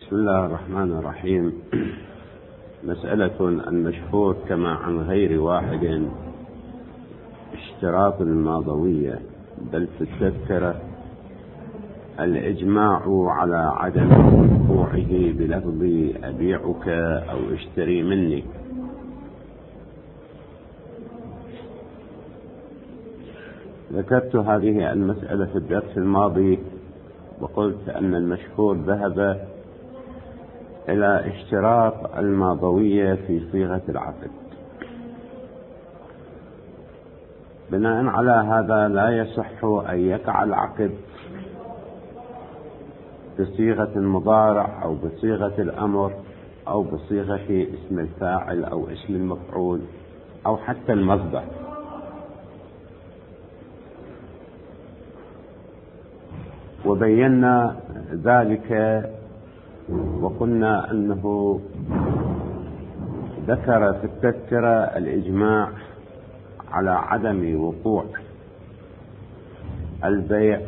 بسم الله الرحمن الرحيم. مسألة المشهور كما عن غير واحد اشتراط الماضوية بل في التذكرة الإجماع على عدم وقوعه بلفظ أبيعك أو اشتري مني. ذكرت هذه المسألة في الدرس الماضي وقلت أن المشهور ذهب إلى اشتراط الماضوية في صيغة العقد. بناء على هذا لا يصح أن يقع العقد بصيغة المضارع أو بصيغة الأمر أو بصيغة اسم الفاعل أو اسم المفعول أو حتى المصدر. وبينا ذلك وقلنا أنه ذكر في التذكرة الإجماع على عدم وقوع البيع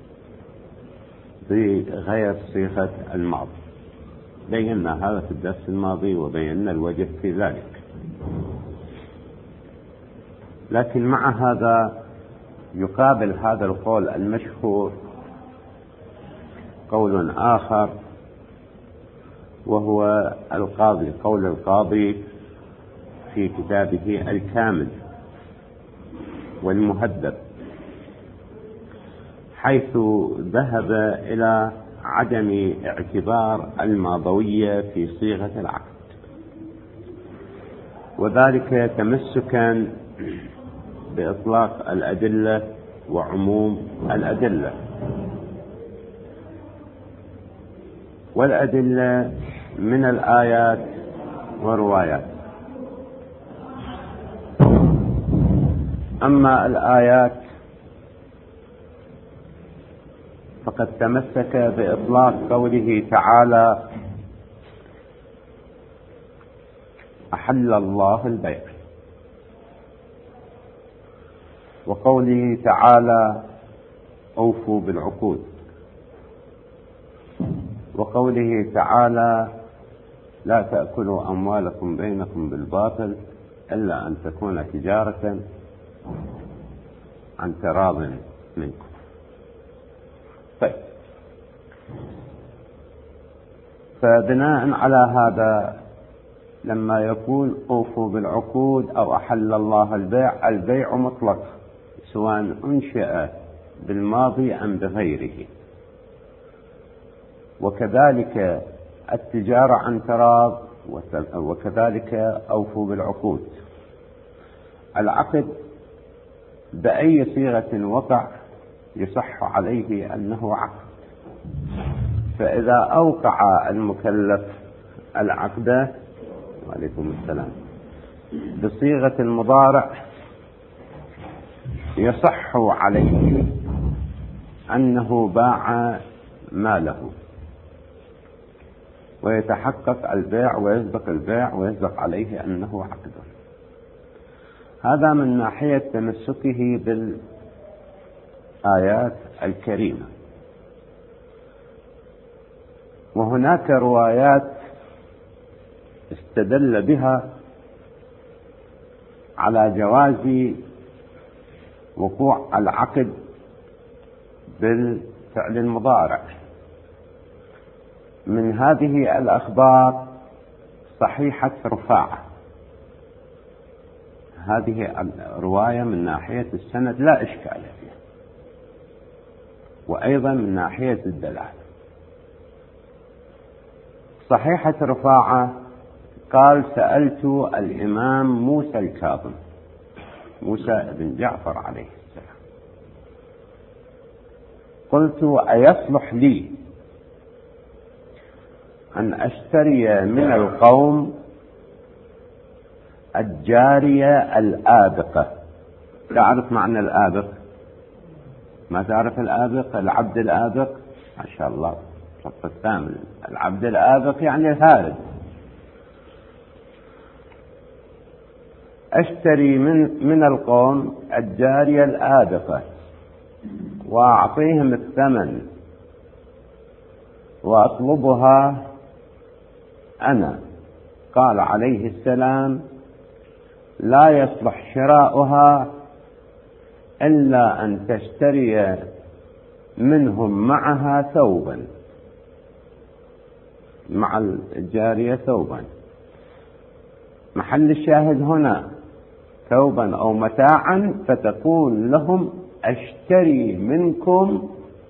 بغير صيغة الماضي. بينا هذا في الدرس الماضي وبينا الوجه في ذلك. لكن مع هذا يقابل هذا القول المشهور قول آخر، وهو قول القاضي في كتابه الكامل والمهذب، حيث ذهب إلى عدم اعتبار الماضوية في صيغة العقد، وذلك تمسكا بإطلاق الأدلة وعموم الأدلة. والأدلة من الآيات والروايات. أما الآيات فقد تمسك بإطلاق قوله تعالى: أحل الله البيع، وقوله تعالى: أوفوا بالعقود، وقوله تعالى: لا تأكلوا أموالكم بينكم بالباطل إلا أن تكون تجارة عن تراض منكم. طيب، فبناء على هذا لما يقول أوفوا بالعقود أو أحل الله البيع، البيع مطلق سواء أنشأ بالماضي أم بغيره، وكذلك التجارة عن تراض، وكذلك أوفوا بالعقود. العقد بأي صيغة وقع يصح عليه أنه عقد. فإذا أوقع المكلف العقد وعليكم السلام بصيغة المضارع يصح عليه أنه باع ماله، ويتحقق البيع ويصدق البيع ويصدق عليه أنه عقد. هذا من ناحية تمسكه بالآيات الكريمة. وهناك روايات استدل بها على جواز وقوع العقد بالفعل المضارع. من هذه الأخبار صحيحة رفاعة. هذه الرواية من ناحية السند لا إشكال فيها، وأيضا من ناحية الدلالة. صحيحة رفاعة قال: سألت الإمام موسى الكاظم، موسى بن جعفر عليه السلام، قلت: أيصلح لي أن أشتري من القوم الجارية الآبقة؟ تعرف معنى الآبق؟ ما تعرف الآبق؟ العبد الآبق، ما شاء الله صف الثامن. العبد الآبق يعني الهارب. أشتري من القوم الجارية الآبقة وأعطيهم الثمن وأطلبها أنا قال عليه السلام لا يصلح شراؤها إلا أن تشتري منهم معها ثوبا، مع الجارية ثوبا. محل الشاهد هنا ثوبا أو متاعا، فتقول لهم أشتري منكم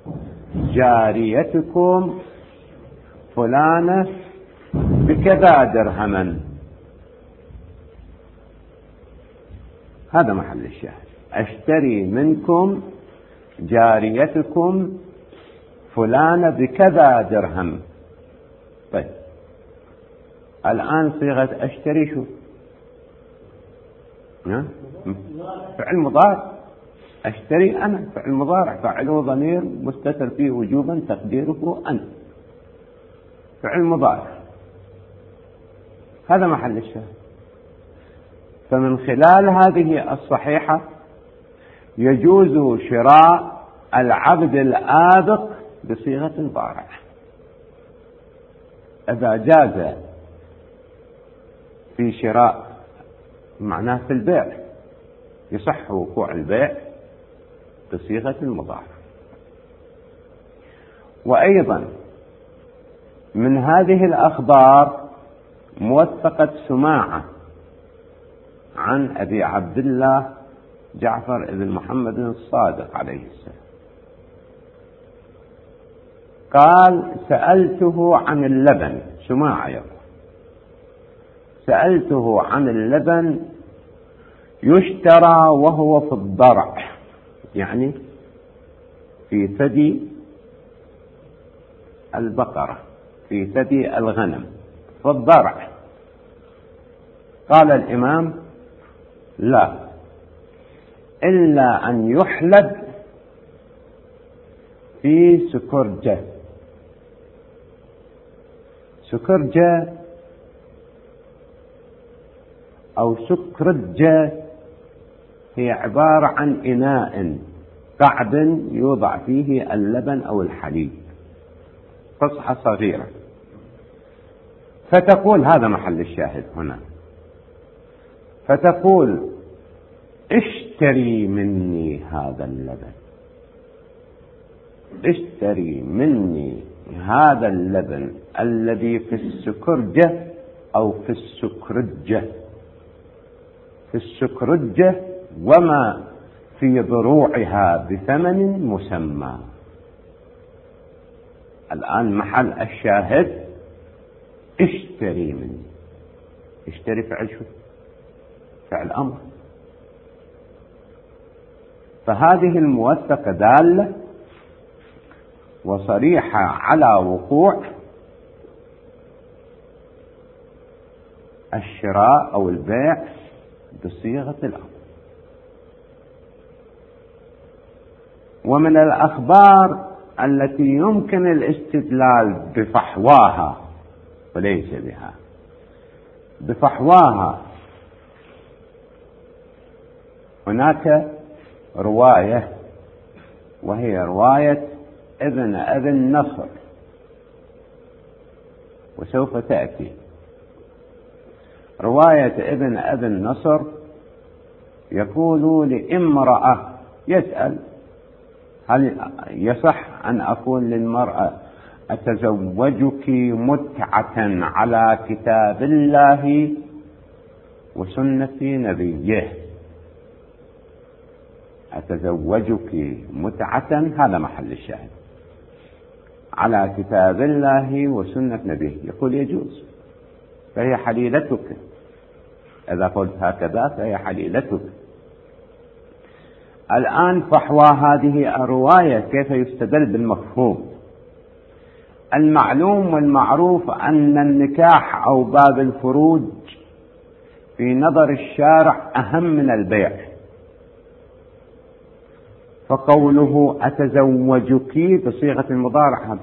جاريتكم فلانة بكذا درهما. هذا محل الشاهد، أشتري منكم جاريتكم فلانة بكذا درهم. طيب الآن صيغة أشتري شو؟ فعل مضارع. أشتري أنا فعل مضارع، فعله ضمير مستتر فيه وجوبا تقديره أنت، فعل مضارع. هذا محل الشاهد. فمن خلال هذه الصحيحة يجوز شراء العبد الآبق بصيغة المضارع. إذا جاز في شراء معناه في البيع، يصح وقوع البيع بصيغة المضارع. وأيضا من هذه الأخبار موثقة سماعة عن أبي عبد الله جعفر بن محمد الصادق عليه السلام قال سألته عن اللبن، سماعة يقول سألته عن اللبن يشترى وهو في الضرع، يعني في ثدي البقرة، في ثدي الغنم، في الضرع. قال الإمام لا، إلا أن يحلب في سكرجة. سكرجة أو سكرجة هي عبارة عن إناء قعب يوضع فيه اللبن أو الحليب، قصعة صغيرة. فتقول هذا محل الشاهد هنا، فتقول اشتري مني هذا اللبن، اشتري مني هذا اللبن الذي في السكرجة أو في السكرجة، في السكرجة وما في ضروعها بثمن مسمى. الآن محل الشاهد اشتري مني. اشتري فعل شو؟ فعل أمر. فهذه الموثقة دالة وصريحة على وقوع الشراء أو البيع بصيغة الأمر. ومن الأخبار التي يمكن الاستدلال بفحواها وليس بها، بفحواها، هناك رواية وهي رواية ابن أبي النصر، وسوف تأتي رواية ابن أبي النصر. يقول لامرأة يسأل هل يصح أن أقول للمرأة أتزوجك متعة على كتاب الله وسنة نبيه؟ أتزوجك متعة، هذا محل الشاهد، على كتاب الله وسنة نبيه. يقول يجوز، فهي حليلتك. إذا قلت هكذا فهي حليلتك. الآن فحوى هذه الرواية كيف يستدل بالمفهوم؟ المعلوم والمعروف أن النكاح أو باب الفروج في نظر الشارع أهم من البيع، فقوله أتزوجك بصيغة المضارع،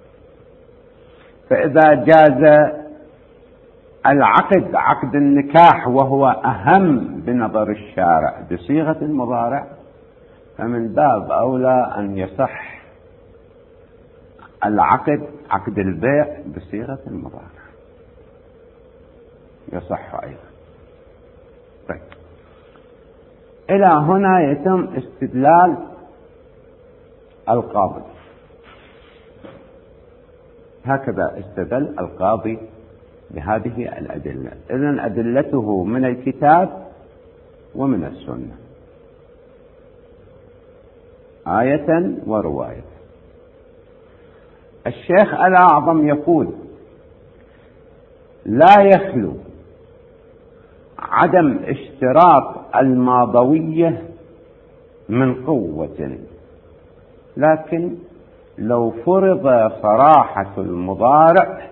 فإذا جاز العقد، عقد النكاح، وهو أهم بنظر الشارع بصيغة المضارع، فمن باب أولى أن يصح العقد، عقد البيع، بصيغة المضارع. يصح أيضا. طيب. إلى هنا يتم استدلال القاضي، هكذا استدل القاضي بهذه الأدلة. إذن أدلته من الكتاب ومن السنة، آية ورواية. الشيخ الأعظم يقول: لا يخلو عدم اشتراط الماضوية من قوة، لكن لو فرض صراحة المضارع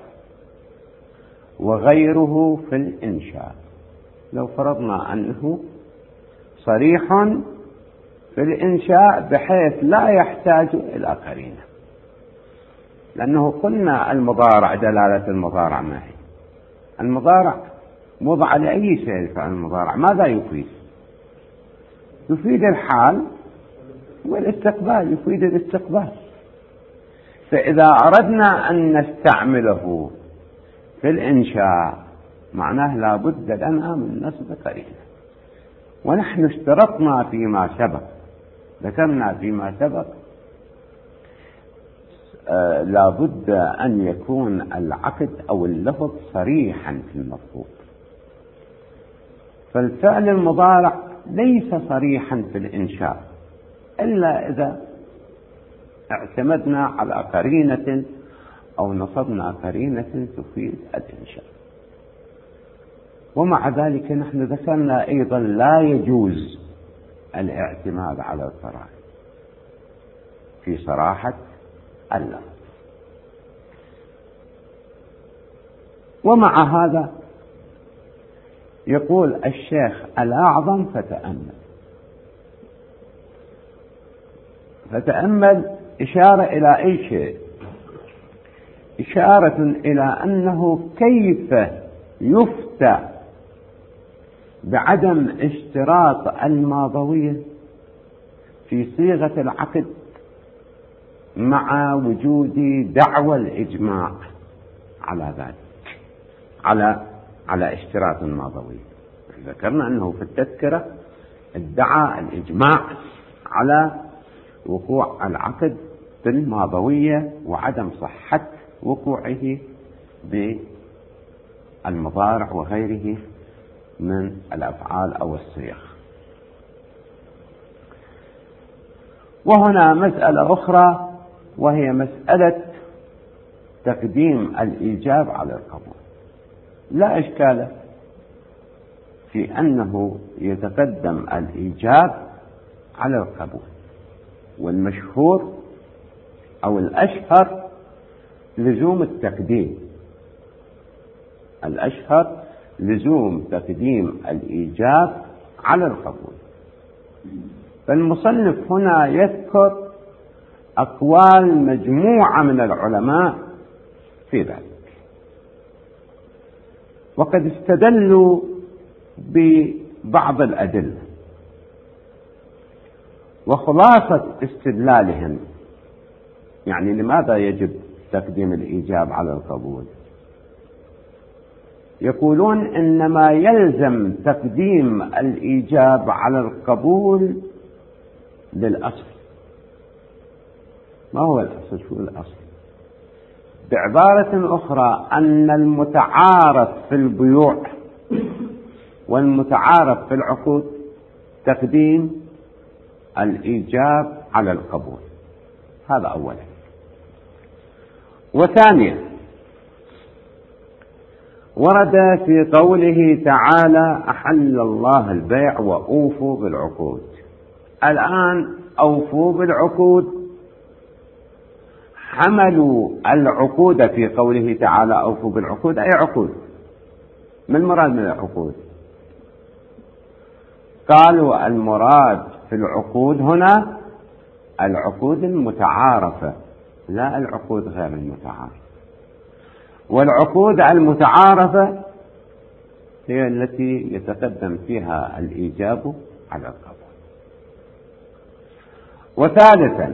وغيره في الإنشاء، لو فرضنا أنه صريح في الإنشاء بحيث لا يحتاج إلى قرينة، لأنه قلنا المضارع دلالة المضارع ما هي؟ المضارع وضع لأي شيء فعل المضارع ماذا يفيد؟ يفيد الحال والاستقبال، يفيد الاستقبال. فإذا أردنا أن نستعمله في الإنشاء معناه لا بد لنا من نصب قرينة، ونحن اشترطنا فيما سبق، ذكرنا فيما سبق لا بد أن يكون العقد أو اللفظ صريحا في المطلوب، فالفعل المضارع ليس صريحا في الإنشاء إلا إذا اعتمدنا على قرينة أو نصبنا قرينة تفيد الإنشاء. ومع ذلك نحن ذكرنا أيضا لا يجوز الاعتماد على القرائن في صراحة اللفظ. ومع هذا يقول الشيخ الأعظم: فتأمل إشارة إلى أي شيء؟ إشارة إلى أنه كيف يفتى بعدم اشتراط الماضوية في صيغة العقد مع وجود دعوى الإجماع على ذلك، على اشتراط الماضوية. ذكرنا أنه في التذكرة ادعى الإجماع على وقوع العقد بالماضوية وعدم صحة وقوعه بالمضارع وغيره من الأفعال أو الصيغ. وهنا مسألة أخرى، وهي مسألة تقديم الإيجاب على القبول. لا إشكال في أنه يتقدم الإيجاب على القبول، والمشهور أو الأشهر لزوم التقديم، الأشهر لزوم تقديم الإيجاب على القبول. فالمصنف هنا يذكر أقوال مجموعة من العلماء في ذلك، وقد استدلوا ببعض الأدلة، وخلاصة استدلالهم يعني لماذا يجب تقديم الإيجاب على القبول. يقولون إنما يلزم تقديم الإيجاب على القبول للأصل. ما هو الأصل؟ شو الأصل؟ بعبارة أخرى أن المتعارف في البيوع والمتعارف في العقود تقديم الإيجاب على القبول، هذا أولا. وثانيا ورد في قوله تعالى: أحل الله البيع وأوفوا بالعقود. الآن أوفوا بالعقود، حملوا العقود في قوله تعالى أوفوا بالعقود أي عقود؟ ما المراد من العقود؟ قالوا المراد في العقود هنا العقود المتعارفة، لا العقود غير المتعارفة. والعقود المتعارفة هي التي يتقدم فيها الإيجاب على القبول. وثالثا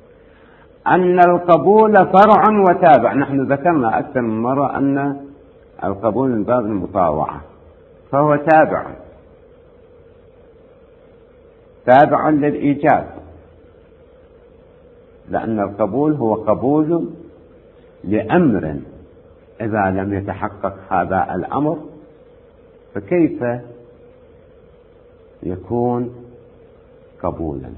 أن القبول فرع وتابع. نحن ذكرنا أكثر من مرة أن القبول من باب المطاوعة، فهو تابع للإيجاب، لأن القبول هو قبول لأمر إذا لم يتحقق هذا الأمر فكيف يكون قبولا؟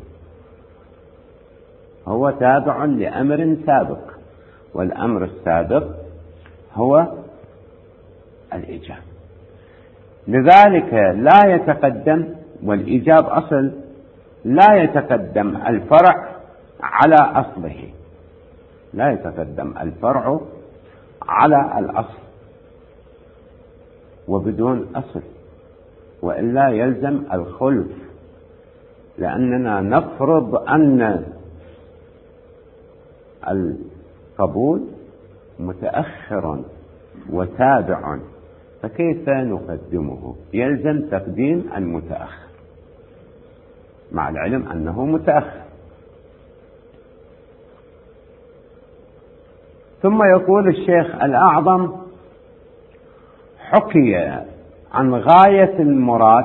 هو تابع لأمر سابق، والأمر السابق هو الإيجاب، لذلك لا يتقدم، والإيجاب أصل، لا يتقدم الفرع على أصله، لا يتقدم الفرع على الأصل، وبدون أصل وإلا يلزم الخلف، لأننا نفرض أن القبول متأخر وتابع، فكيف نقدمه؟ يلزم تقديم المتأخر مع العلم أنه متأخر. ثم يقول الشيخ الأعظم: حكي عن غاية المراد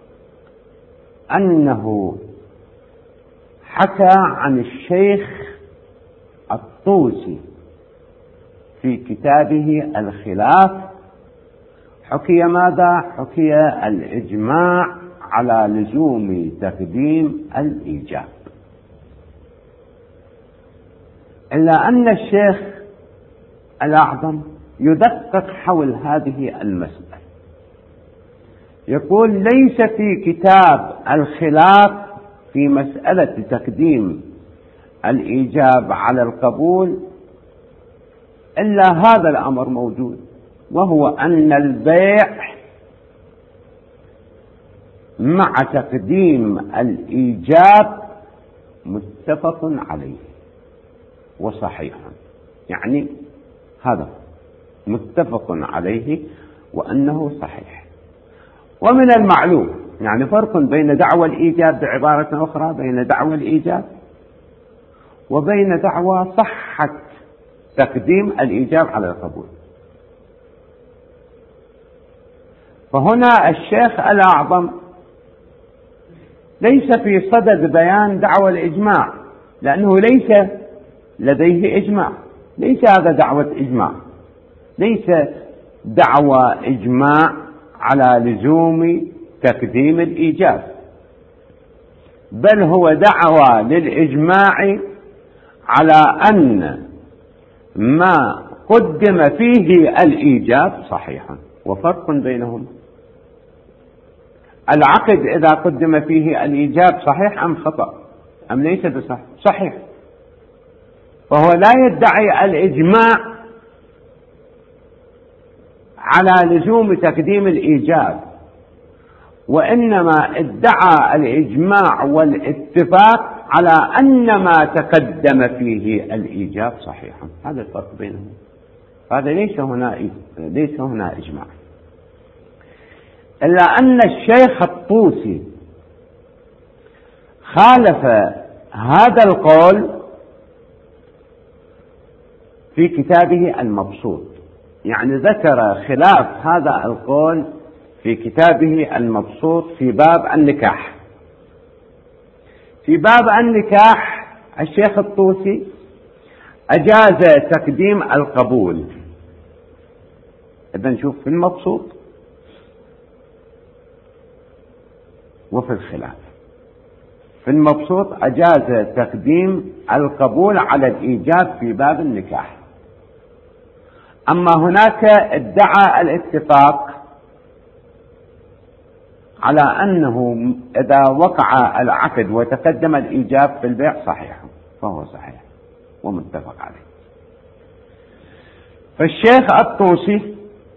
أنه حكى عن الشيخ الطوسي في كتابه الخلاف، حكي ماذا؟ حكي الإجماع على لزوم تقديم الإيجاب، إلا أن الشيخ الأعظم يدقق حول هذه المسألة، يقول: ليس في كتاب الخلاف في مسألة تقديم الإيجاب على القبول إلا هذا الأمر موجود، وهو أن البيع مع تقديم الإيجاب متفق عليه وصحيح، يعني هذا متفق عليه وأنه صحيح. ومن المعلوم، يعني فرق بين دعوى الإيجاب بعبارة أخرى، بين دعوى الإيجاب وبين دعوى صحة تقديم الإيجاب على القبول. فهنا الشيخ الأعظم ليس في صدد بيان دعوى الإجماع، لأنه ليس لديه إجماع، ليس هذا دعوة إجماع، ليس دعوى إجماع على لزوم تقديم الإيجاب، بل هو دعوى للإجماع على أن ما قدم فيه الإيجاب صحيح. وفرق بينهم، العقد إذا قدم فيه الإيجاب صحيح أم خطأ أم ليس بصحيح؟ صحيح. فهو لا يدعي الإجماع على لزوم تقديم الإيجاب، وإنما ادعى الإجماع والاتفاق على أن ما تقدم فيه الإيجاب صحيحا. هذا الفرق بينهم، هذا ليس هنا إجماع. إلا أن الشيخ الطوسي خالف هذا القول في كتابه المبسوط، يعني ذكر خلاف هذا القول في كتابه المبسوط في باب النكاح. في باب النكاح الشيخ الطوسي أجاز تقديم القبول. إذا نشوف في المبسوط وفي الخلاف. في المبسوط أجاز تقديم القبول على الإيجاب في باب النكاح، أما هناك ادعى الاتفاق على أنه إذا وقع العقد وتقدم الإيجاب في البيع صحيح، فهو صحيح ومتفق عليه. فالشيخ الطوسي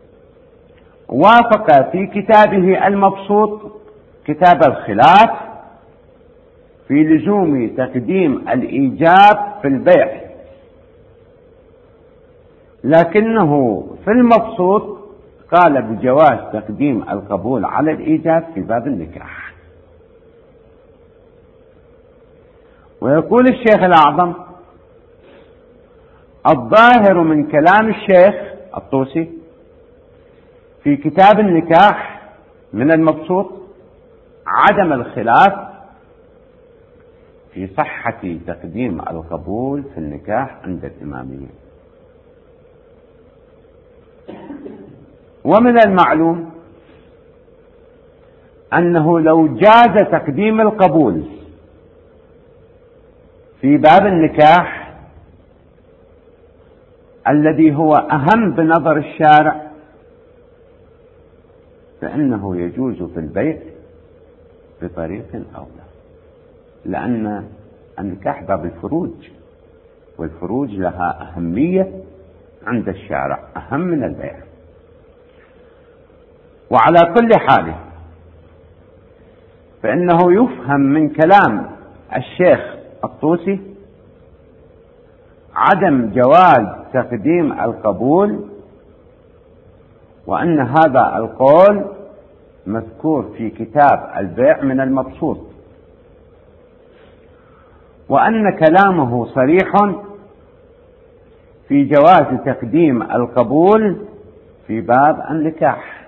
وافق في كتابه المبسوط كتاب الخلاف في لزوم تقديم الإيجاب في البيع، لكنه في المبسوط قال بجواز تقديم القبول على الإيجاب في باب النكاح. ويقول الشيخ الأعظم: الظاهر من كلام الشيخ الطوسي في كتاب النكاح من المبسوط عدم الخلاف في صحة تقديم القبول في النكاح عند الإمامية. ومن المعلوم أنه لو جاز تقديم القبول في باب النكاح الذي هو أهم بنظر الشارع، فإنه يجوز في البيع بطريق أولى، لأن النكاح باب الفروج، والفروج لها أهمية عند الشارع أهم من البيع. وعلى كل حال فإنه يفهم من كلام الشيخ الطوسي عدم جواز تقديم القبول، وأن هذا القول مذكور في كتاب البيع من المبسوط، وأن كلامه صريح في جواز تقديم القبول في باب النكاح.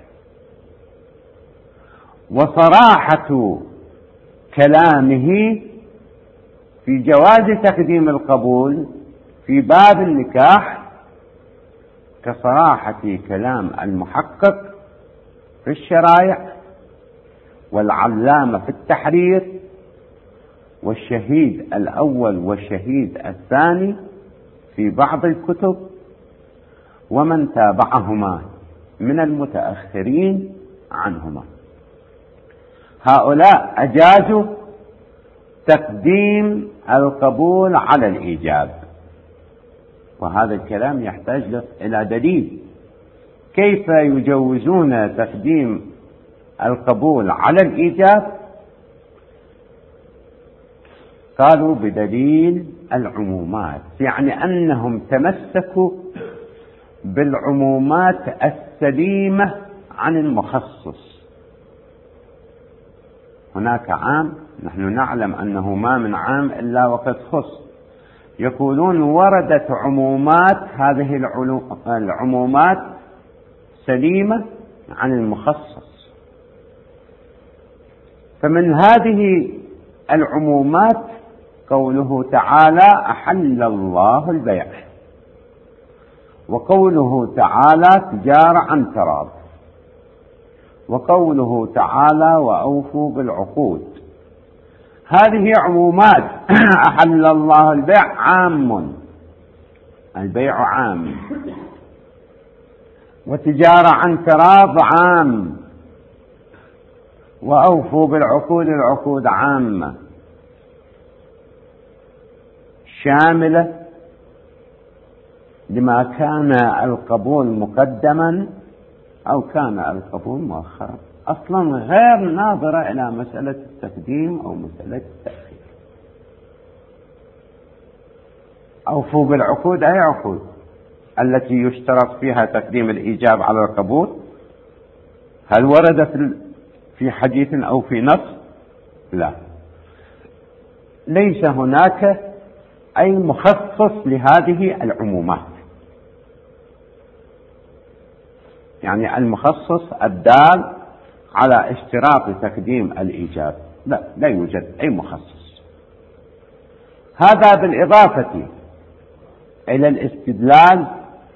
وصراحة كلامه في جواز تقديم القبول في باب النكاح كصراحة كلام المحقق في الشرائع والعلامة في التحرير والشهيد الأول والشهيد الثاني في بعض الكتب، ومن تابعهما من المتأخرين عنهما. هؤلاء أجازوا تقديم القبول على الإيجاب، وهذا الكلام يحتاج إلى دليل. كيف يجوزون تقديم القبول على الإيجاب؟ قالوا بدليل العمومات، يعني أنهم تمسكوا بالعمومات السليمة عن المخصص. هناك عام، نحن نعلم أنه ما من عام إلا وقد خص، يقولون وردت عمومات، هذه العمومات سليمة عن المخصص. فمن هذه العمومات قوله تعالى أحل الله البيع، وقوله تعالى تجارة عن تراض، وقوله تعالى وأوفوا بالعقود. هذه عمومات. أحل الله البيع عام، البيع عام، وتجارة عن تراض عام، وأوفوا بالعقود العقود عامة شاملة لما كان القبول مقدما أو كان القبول مؤخرا، أصلا غير ناظرة إلى مسألة التقديم أو مسألة التأخير. أوفوا بالعقود أي عقود التي يشترط فيها تقديم الإيجاب على القبول؟ هل وردت في حديث أو في نص؟ لا، ليس هناك أي مخصص لهذه العمومات، يعني المخصص الدال على اشتراط تقديم الإيجاب، لا يوجد أي مخصص. هذا بالإضافة إلى الاستدلال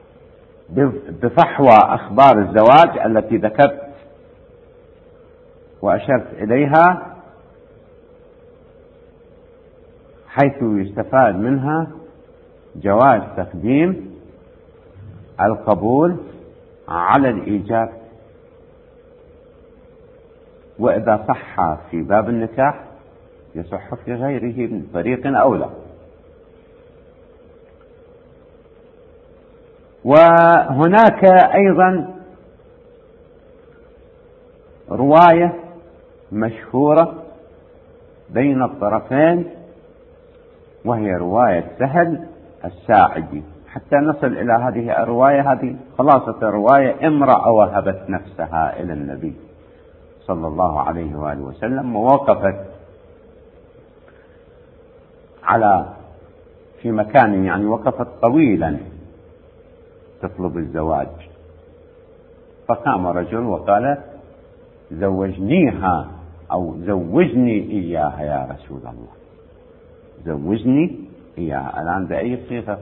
بفحوى أخبار الزواج التي ذكرت وأشرت إليها، حيث يستفاد منها جواز تقديم القبول على الإيجاب، وإذا صح في باب النكاح يصح في غيره من طريق أولى. وهناك أيضا رواية مشهورة بين الطرفين، وهي رواية سهل الساعدي. حتى نصل إلى هذه الرواية، هذه خلاصة الرواية: امرأة وهبت نفسها إلى النبي صلى الله عليه وآله وسلم، ووقفت في مكان، يعني وقفت طويلا تطلب الزواج، فقام رجل وقال زوجنيها أو زوجني إياها يا رسول الله، زوجني إياها. الآن بأي صيغة؟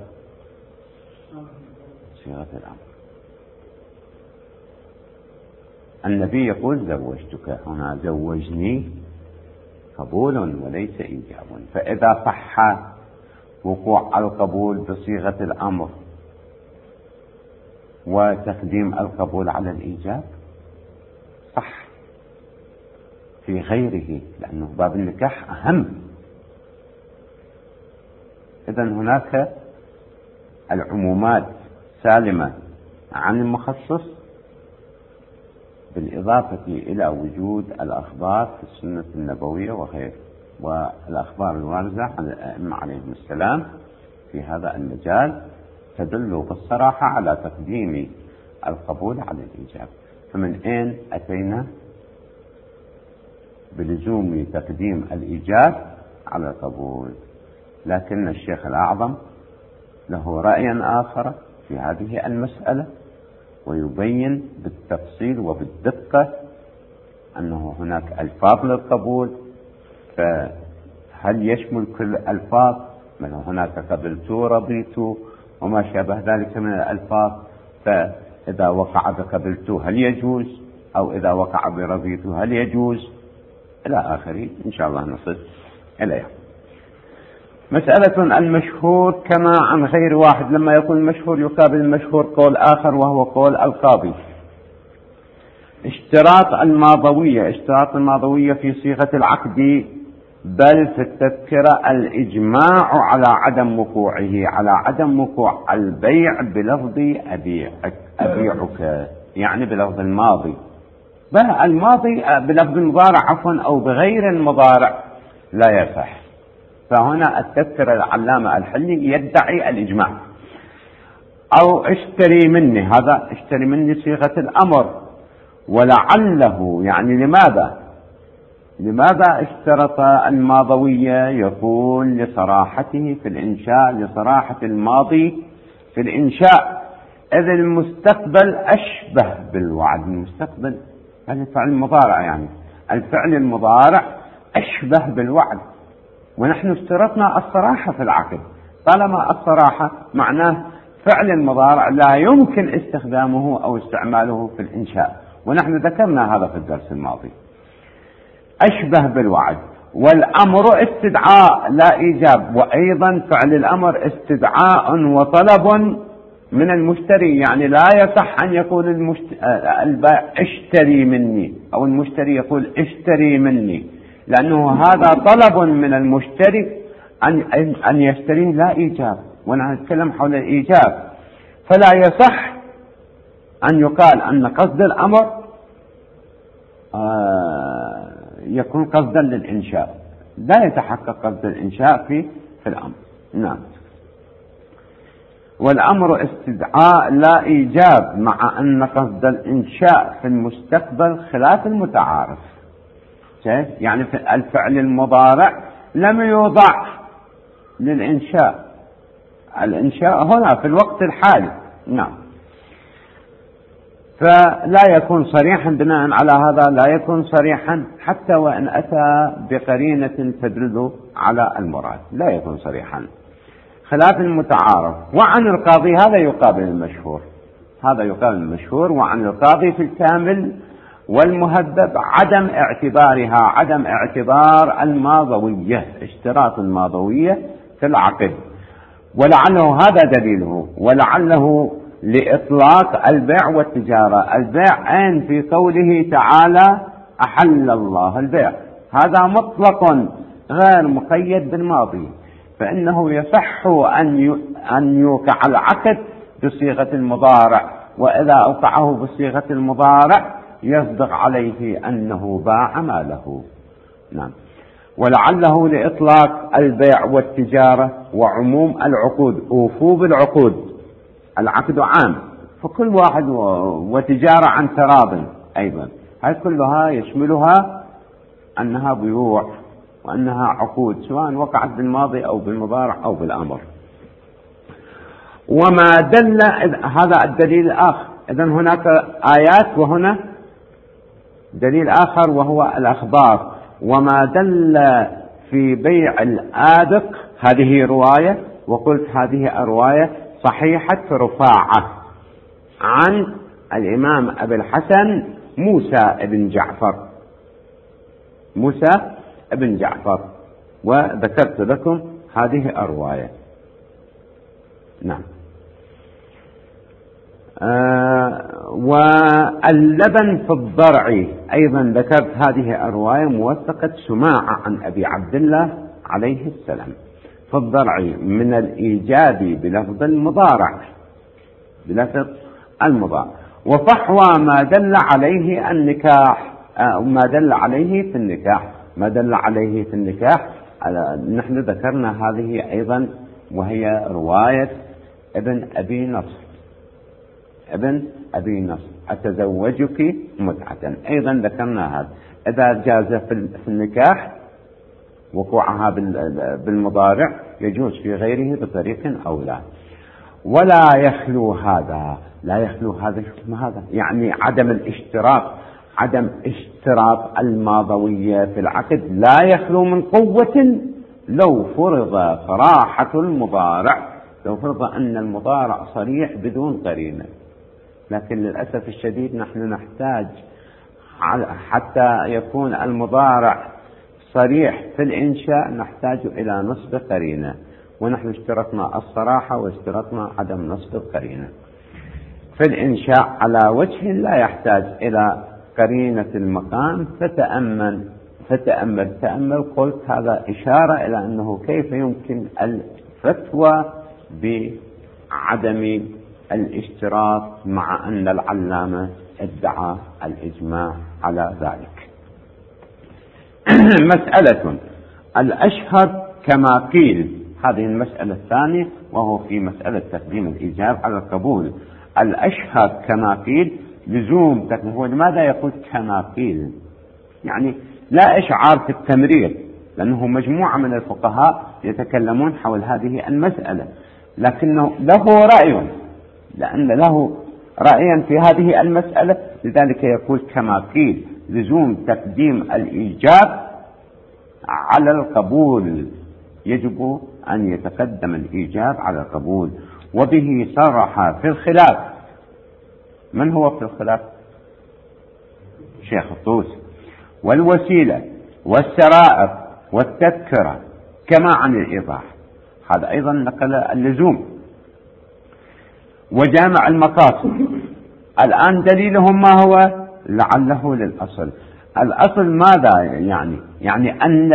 صيغة الأمر. النبي يقول زوجتك، هنا زوجني قبول وليس إيجاب. فإذا صح وقوع القبول بصيغة الأمر وتقديم القبول على الإيجاب صح في غيره، لأنه باب النكاح أهم. إذن هناك العمومات سالمة عن المخصص، بالإضافة إلى وجود الأخبار في السنة النبوية وغيره، والأخبار الواردة عن الأئمة عليهم السلام في هذا المجال تدل بالصراحة على تقديم القبول على الإيجاب. فمن أين أتينا بلزوم تقديم الإيجاب على القبول؟ لكن الشيخ الأعظم له رأي آخر في هذه المسألة، ويبين بالتفصيل وبالدقة أنه هناك ألفاظ للقبول، فهل يشمل كل الألفاظ؟ مثلا هناك قبلت رضيت وما شابه ذلك من الألفاظ، فإذا وقع بقبلت هل يجوز، أو إذا وقع برضيت هل يجوز، إلى آخره إن شاء الله نصل إليها. مسألة المشهور كما عن غير واحد. لما يكون المشهور يقابل المشهور قول آخر وهو قول القاضي. اشتراط الماضوية في صيغة العقد، بل في التذكرة الإجماع على عدم وقوعه، على عدم وقوع البيع بلفظ أبيعك، يعني بلفظ الماضي، بل الماضي بلفظ المضارع عفوا أو بغير المضارع لا يصح. فهنا التذكرة العلامة الحلي يدعي الإجماع. أو اشتري مني، هذا اشتري مني صيغة الأمر، ولعله يعني لماذا اشترط الماضوية؟ يقول لصراحته في الإنشاء، لصراحة الماضي في الإنشاء، إذ المستقبل أشبه بالوعد. المستقبل هذا الفعل المضارع، يعني الفعل المضارع أشبه بالوعد، ونحن اشترطنا الصراحة في العقد. طالما الصراحة معناه فعل المضارع لا يمكن استخدامه أو استعماله في الإنشاء، ونحن ذكرنا هذا في الدرس الماضي. أشبه بالوعد، والأمر استدعاء لا إيجاب، وأيضا فعل الأمر استدعاء وطلب من المشتري، يعني لا يصح أن يقول البائع اشتري مني، أو المشتري يقول اشتري مني، لأنه هذا طلب من المشتري أن يشتريه لا إيجاب، ونحن نتكلم حول الإيجاب. فلا يصح أن يقال أن قصد الأمر يكون قصدا للإنشاء، لا يتحقق قصد الإنشاء في الأمر. نعم. والأمر استدعاء لا إيجاب، مع أن قصد الإنشاء في المستقبل خلاف المتعارف. يعني في الفعل المضارع لم يوضع للإنشاء، الإنشاء هنا في الوقت الحالي. نعم. فلا يكون صريحا، بناء على هذا لا يكون صريحا حتى وإن أتى بقرينة تدل على المراد، لا يكون صريحا، خلاف المتعارف. وعن القاضي هذا يقابل المشهور، هذا يقابل المشهور. وعن القاضي في الكامل والمهذب عدم اعتبارها، عدم اعتبار الماضوية، اشتراط الماضوية في العقد. ولعله هذا دليله، ولعله لإطلاق البيع والتجارة. البيع أين؟ في قوله تعالى أحل الله البيع، هذا مطلق غير مقيد بالماضي، فإنه يصح أن يوقع العقد بصيغة المضارع، وإذا أوقعه بصيغة المضارع يصدق عليه أنه باع ماله. نعم. ولعله لإطلاق البيع والتجارة وعموم العقود، أوفوا بالعقود، العقد عام فكل واحد، وتجارة عن تراض أيضا، هذه كلها يشملها أنها بيوع وأنها عقود، سواء وقعت بالماضي أو بالمضارع أو بالأمر. وما دل، هذا الدليل الآخر، إذن هناك آيات وهنا دليل آخر وهو الأخبار. وما دل في بيع الآدق هذه رواية، وقلت هذه رواية صحيحة رفاعة عن الإمام أبي الحسن موسى بن جعفر، وذكرت لكم هذه الرواية. نعم. واللبن في الضرع أيضا ذكرت هذه الرواية موثقة سماعة عن أبي عبد الله عليه السلام في الضرع من الإيجاب بلفظ المضارع، وفحوى ما دل عليه النكاح، ما دل عليه في النكاح. نحن ذكرنا هذه أيضا، وهي رواية ابن أبي نصر أتزوجك متعة، أيضا ذكرنا هذا. إذا جاز في النكاح وقوعها بالمضارع يجوز في غيره بطريق أو لا. ولا يخلو هذا، يعني عدم اشتراط الماضوية في العقد لا يخلو من قوة. لو فرض صراحة المضارع، لو فرض أن المضارع صريح بدون قرينة، لكن للأسف الشديد نحن نحتاج حتى يكون المضارع صريح في الإنشاء نحتاج إلى نصب قرينة، ونحن اشترطنا الصراحة واشترطنا عدم نصب القرينة. في الإنشاء على وجه لا يحتاج إلى قرينة المقام. تأمل قلت هذا إشارة إلى أنه كيف يمكن الفتوى بعدم الاشتراط مع أن العلامة ادعى الإجماع على ذلك. مسألة الأشهر كما قيل، هذه المسألة الثانية، وهو في مسألة تقديم الإجابة على القبول. الأشهر كما قيل لزوم هو لماذا يقول كما قيل؟ يعني لا إشعار في التمرير، لأنه مجموعة من الفقهاء يتكلمون حول هذه المسألة، لكنه له رأي، لأن له رأيا في هذه المسألة، لذلك يقول كما قيل لزوم تقديم الإيجاب على القبول، يجب أن يتقدم الإيجاب على القبول. وبه صرح في الخلاف. من هو في الخلاف؟ شيخ الطوسي. والوسيلة والسرائر والتذكرة كما عن الإيضاح، هذا أيضا نقل اللزوم. وجامع المقاصد الآن دليلهم ما هو؟ لعله للأصل. الأصل ماذا يعني أن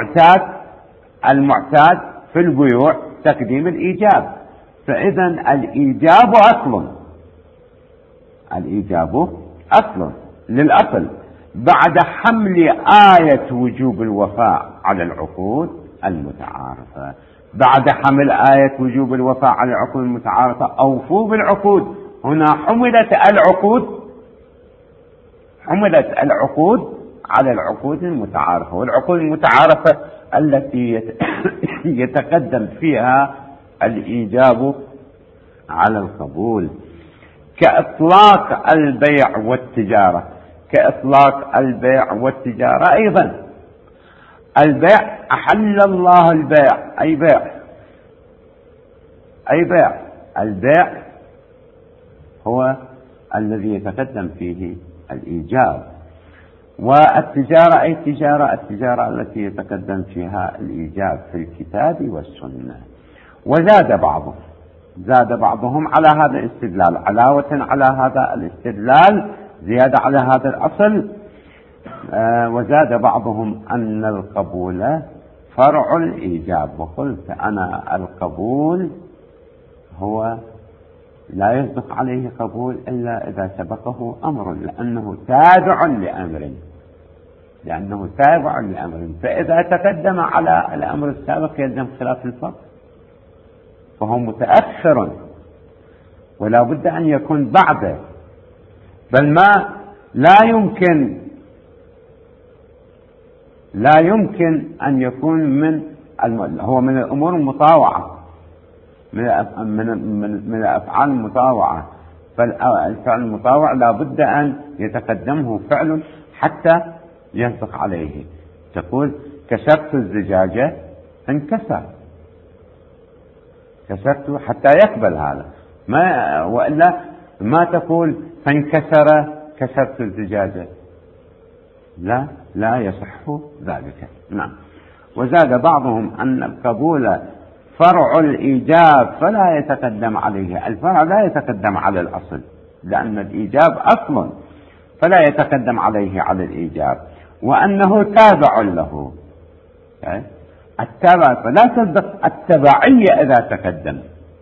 المعتاد في البيوع تقديم الإيجاب، فإذا الإيجاب أصل للأصل بعد حمل آية وجوب الوفاء على العقود المتعارفة. بعد حمل آية وجوب الوفاء على العقود المتعارفة أوفوا بالعقود. هنا حملت العقود على العقود المتعارفة، والعقود المتعارفة التي يتقدم فيها الإيجاب على القبول، كإطلاق البيع والتجارة. أيضا البيع أحل الله البيع، أي بيع. البيع هو الذي يتقدم فيه الإيجاب، والتجارة أي التجارة التي يتقدم فيها الإيجاب في الكتاب والسنة. وزاد بعضهم على هذا الاستدلال، علاوة على هذا الاستدلال، زيادة على هذا الأصل. وزاد بعضهم أن القبول فرع الإيجاب. وقلت أنا القبول هو لا يصدق عليه قبول إلا إذا سبقه أمر، لأنه تابع لأمر، فإذا تقدم على الأمر السابق يلزم خلاف الفرق، فهو متأخر ولا بد أن يكون بعده، بل ما لا يمكن أن يكون هو من الأمور المطاوعة، من الأفعال المطاوعة. فالفعل المطاوع لا بد أن يتقدمه فعل حتى ينطق عليه. تقول كسرت الزجاجة انكسر، كسرته حتى يقبل هذا، ما وإلا ما تقول فانكسر كسرت الزجاجة، لا يصح ذلك. نعم. وزاد بعضهم أن القبول فرع الإيجاب فلا يتقدم عليه، الفرع لا يتقدم على الأصل، لأن الإيجاب أصل فلا يتقدم عليه على الإيجاب، وأنه تابع له. التابع فلا تصدق التبعية إذا تقدم،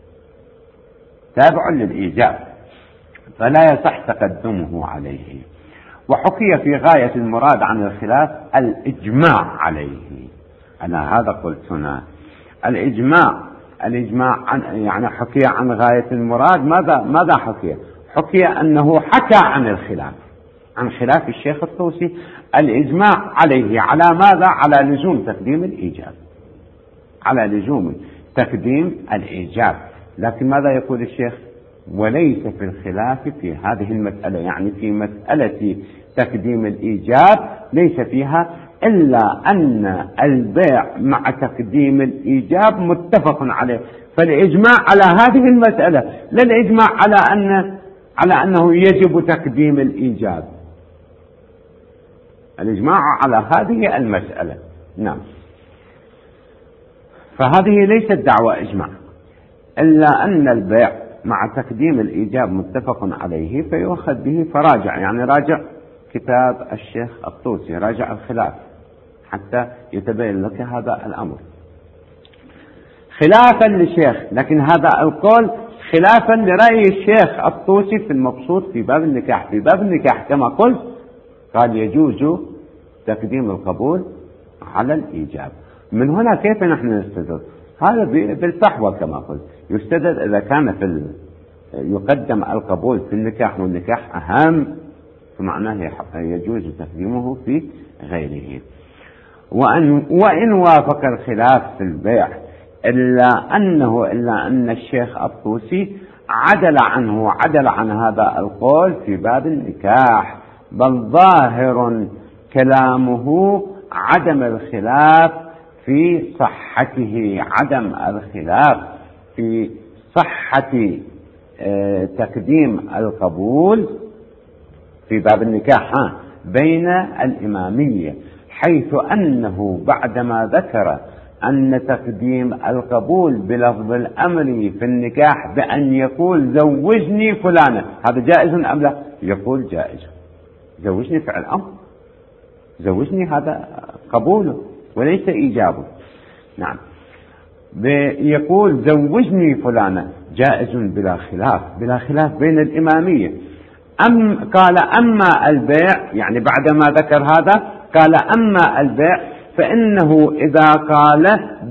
تابع للإيجاب فلا يصح تقدمه عليه. وحكي في غاية المراد عن الخلاف الإجماع عليه. أنا هذا قلت هنا الإجماع يعني حكي عن غاية المراد. ماذا حكي؟ حكي أنه حكى عن الخلاف، عن خلاف الشيخ الطوسي، الإجماع عليه على ماذا؟ على لزوم تقديم الإيجاب، على لزوم تقديم الإيجاب. لكن ماذا يقول الشيخ؟ وليس في الخلاف في هذه المسألة، يعني في مسألة تقديم الإيجاب ليس فيها إلا أن البيع مع تقديم الإيجاب متفق عليه، فالإجماع على هذه المسألة لا الإجماع على أنه يجب تقديم الإيجاب، الإجماع على هذه المسألة. نعم. فهذه ليست دعوة إجماع، إلا أن البيع مع تقديم الإيجاب متفق عليه فيؤخذ به. فراجع، يعني راجع كتاب الشيخ الطوسي، راجع الخلاف حتى يتبين لك هذا الأمر خلافا للشيخ. لكن هذا القول خلافا لرأي الشيخ الطوسي في المبسوط في باب النكاح. في باب النكاح كما قلت قال يجوز تقديم القبول على الإيجاب. من هنا كيف نحن نستدل؟ هذا بالفحوى كما قلت، يستدل إذا كان يقدم القبول في النكاح والنكاح أهم فمعناه يجوز تقديمه في غيره. وإن وافق الخلاف في البيع إلا أن الشيخ الطوسي عدل عن هذا القول في باب النكاح، بل ظاهر كلامه عدم الخلاف في صحته، عدم الخلاف في صحة تقديم القبول في باب النكاح بين الإمامية، حيث أنه بعدما ذكر أن تقديم القبول بلفظ الأمر في النكاح بأن يقول زوجني فلانة، هذا جائز أم لا؟ يقول جائز. زوجني فعل أمر، زوجني هذا قبوله وليس إيجابه. نعم. يقول زوجني فلانة جائز بلا خلاف بين الإمامية. قال أما البيع، يعني بعدما ذكر هذا قال أما البيع فإنه إذا قال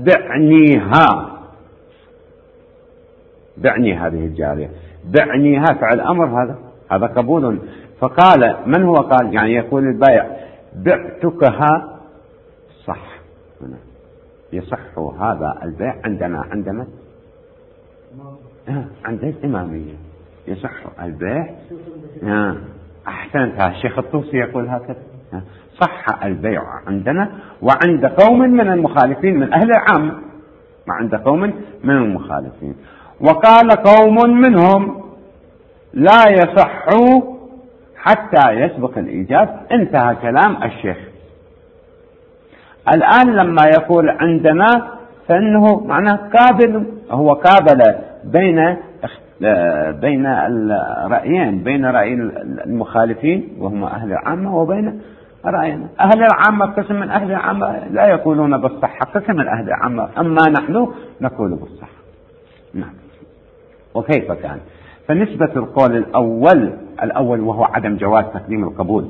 بعني هذه الجارية، بعنيها فعل أمر، هذا قبول. فقال من هو قال؟ يعني يقول البائع بعتكها، صح، يصح هذا البيع عندنا عند الإمامية، يصح البيع. أحسنت، الشيخ الطوسي يقول هكذا، صح البيع عندنا وعند قوم من المخالفين من أهل العامة، وعند قوم من المخالفين. وقال قوم منهم لا يصح حتى يسبق الإيجاب. انتهى كلام الشيخ. الآن لما يقول عندنا فإنه معناه قابل، هو قابل بين الرأيين، بين رأي المخالفين وهم أهل العامة وبين رأينا. أهل العامة قسم من أهل العامة لا يقولون بالصحة، قسم من أهل العامة، أما نحن نقول بالصحة. نعم. وكيف كان؟ فنسبة القول الأول وهو عدم جواز تقديم القبول،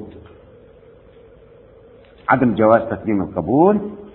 عدم جواز تقديم القبول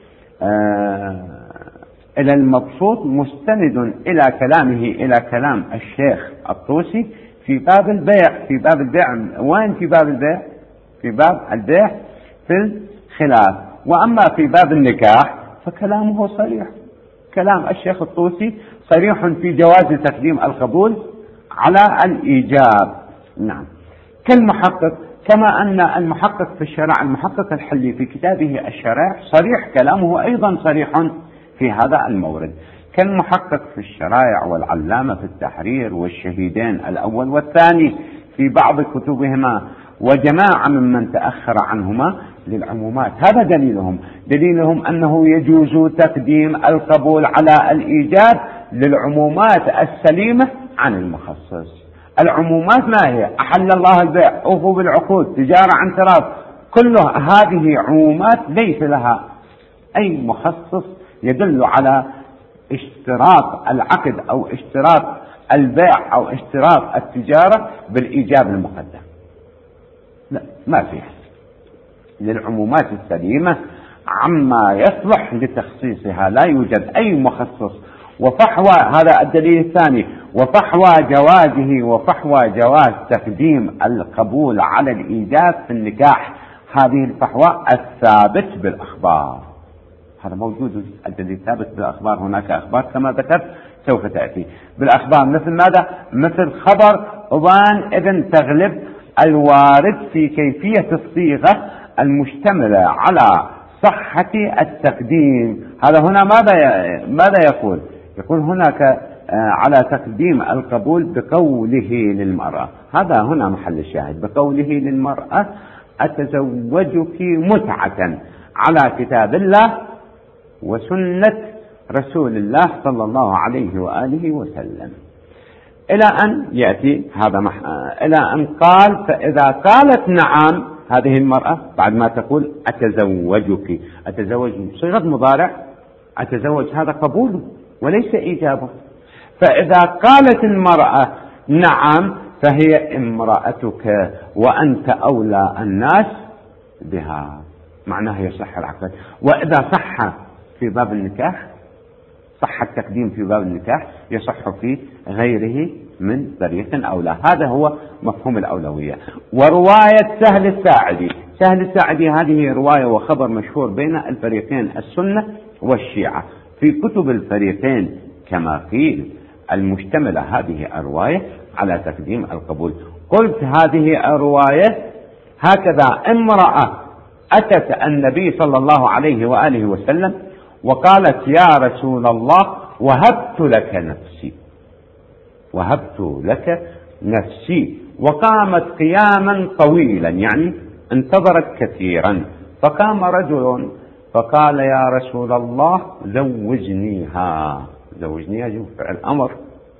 إلى المبسوط مستند إلى كلامه، إلى كلام الشيخ الطوسي في باب البيع. في باب البيع وين؟ في باب البيع، في باب البيع في الخلاف. وأما في باب النكاح فكلامه صريح، كلام الشيخ الطوسي صريح في جواز تقديم القبول على الإيجاب. نعم. كالمحقق، كما أن المحقق في الشرع، المحقق الحلي في كتابه الشرائع صريح، كلامه أيضا صريح في هذا المورد. كالمحقق في الشرائع والعلامة في التحرير والشهيدين الأول والثاني في بعض كتبهما وجماعة ممن تأخر عنهما للعمومات. هذا دليلهم أنه يجوز تقديم القبول على الإيجاب للعمومات السليمة عن المخصص. العمومات ما هي؟ أحل الله البيع، أوفوا بالعقود، تجارة عن تراض، كل هذه عمومات ليس لها أي مخصص يدل على اشتراط العقد أو اشتراط البيع أو اشتراط التجارة بالإيجاب المقدم. لا، ما فيها. للعمومات السليمة عما يصلح لتخصيصها لا يوجد أي مخصص. وفحوى، هذا الدليل الثاني، وفحوى جواز تقديم القبول على الإيجاب في النكاح، هذه الفحوى الثابت بالأخبار. هذا موجود، الدليل الثابت بالأخبار. هناك أخبار كما ذكرت سوف تأتي بالأخبار، مثل ماذا؟ مثل خبر ظان ابن تغلب الوارد في كيفية الصيغة المشتملة على صحة التقديم. هذا هنا ماذا يقول؟ يقول هناك على تقديم القبول بقوله للمرأة. هذا هنا محل الشاهد، بقوله للمرأة أتزوجك متعة على كتاب الله وسنة رسول الله صلى الله عليه وآله وسلم، إلى أن يأتي هذا إلى أن قال: فإذا قالت نعم هذه المرأة بعد ما تقول أتزوجك، أتزوج صيغة مضارع، أتزوج هذا قبول وليس إيجابه. فإذا قالت المرأة نعم فهي امرأتك وأنت أولى الناس بها، معناه يصح العقد. وإذا صح في باب النكاح، صح التقديم في باب النكاح، يصح في غيره من طريق أولى. هذا هو مفهوم الأولوية. ورواية سهل الساعدي هذه رواية وخبر مشهور بين الفريقين السنة والشيعة في كتب الفريقين كما قيل، المشتملة هذه الرواية على تقديم القبول. قلت هذه الرواية هكذا: امرأة أتت النبي صلى الله عليه وآله وسلم وقالت: يا رسول الله وهبت لك نفسي، وقامت قياما طويلا، يعني انتظرت كثيرا. فقام رجل فقال: يا رسول الله زوجنيها جو فعل أمر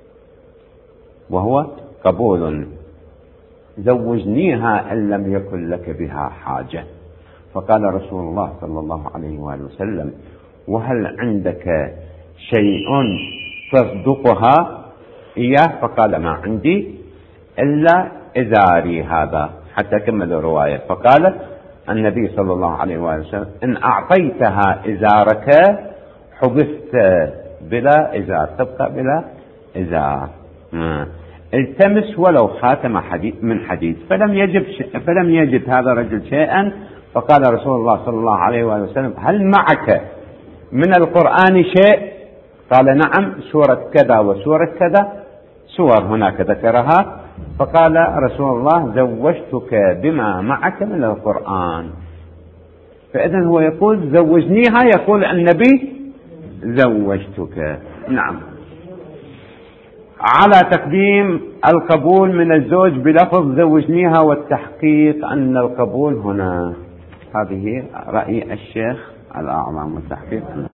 وهو قبول، زوجنيها إن لم يكن لك بها حاجة. فقال رسول الله صلى الله عليه وآله وسلم: وهل عندك شيء تصدقها إياه؟ فقال: ما عندي إلا إزاري هذا، حتى كمل الرواية. فقال النبي صلى الله عليه وآله وسلم: إن أعطيتها إزارك حبست بلا إزار، تبقى بلا إزار. التمس ولو خاتم من حديد. فلم يجد هذا الرجل شيئا. فقال رسول الله صلى الله عليه وآله وسلم: هل معك من القرآن شيء؟ قال: نعم، سورة كذا وسورة كذا، سور هناك ذكرها. فقال رسول الله: زوجتك بما معك من القرآن. فإذن هو يقول زوجنيها، يقول النبي زوجتك. نعم، على تقديم القبول من الزوج بلفظ زوجنيها، والتحقيق أن القبول هنا. هذه رأي الشيخ الأعظم، والتحقيق